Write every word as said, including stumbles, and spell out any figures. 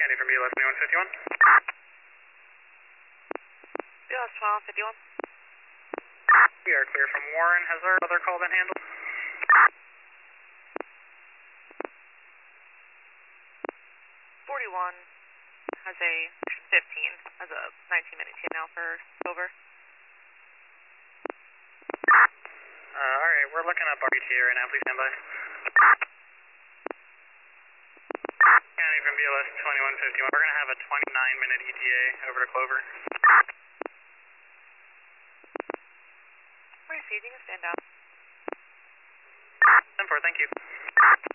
County from B L S twenty-one fifty-one. B L S twenty-one fifty-one. We are clear from Warren. Has our other call been handled? forty-one has a fifteen, has a nineteen minute T now for over. Uh, alright, we're looking up our E T A right now. Please stand by. County from B L S twenty-one fifty-one. We're going to have a twenty-nine minute E T A over to Clover. We're receiving a stand down. ten four, thank you.